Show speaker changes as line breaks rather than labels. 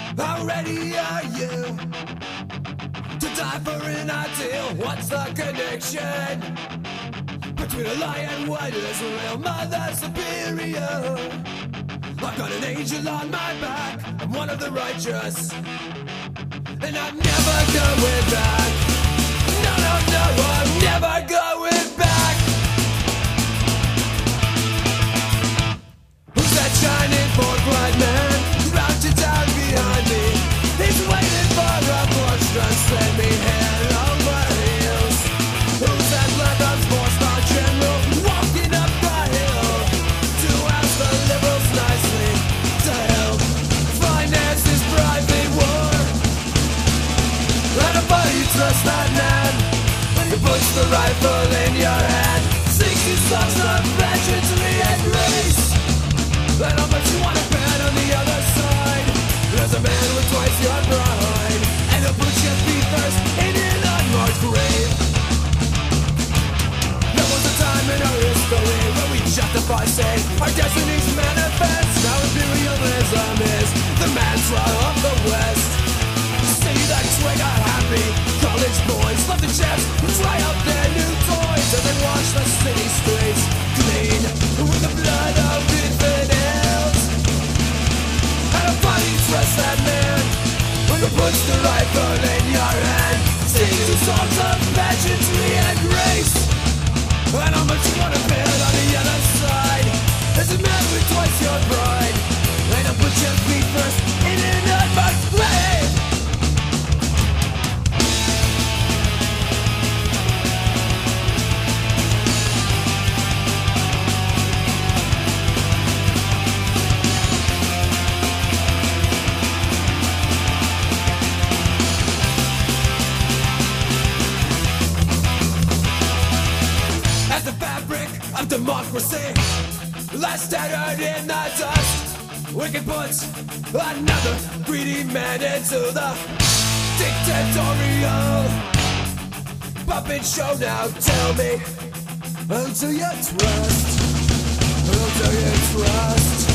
How ready are you to die for an ideal? What's the connection between a lie and what is real? Mother superior, I've got an angel on my back. I'm one of the righteous, and I'm never going back. No, no, no, I'm never going back. Who's that shining forklight man crouching down behind me? He's waiting for a push to send me head over heels. Who's that leather sports car general walking up the hill to ask the liberals nicely to help finance this private war? And a buddy trust that man when he puts the rifle in your hand, sings his songs of pageantry and grace. And how much you wanna bet on the other side? There's a man with twice your pride, and he'll put your feet first in an unmarked grave. There was a time in our history where we justify, say, our destinies manifest. Now imperialism is the mantra of the West. See that trigger happy college boys love the chefs who try out their new toys and then wash the city streets clean with the blood of infidels. And a funny trust that man when he puts the rifle in your hand, sings the songs of pageantry and grace. And how much you wanna bet on the other side? There's a man with twice your pride, and he'll put your feet first in an unmarked grave. Democracy lies scattered in the dust. We can put another greedy man into the dictatorial puppet show. Now tell me, who do you trust? Who do you trust?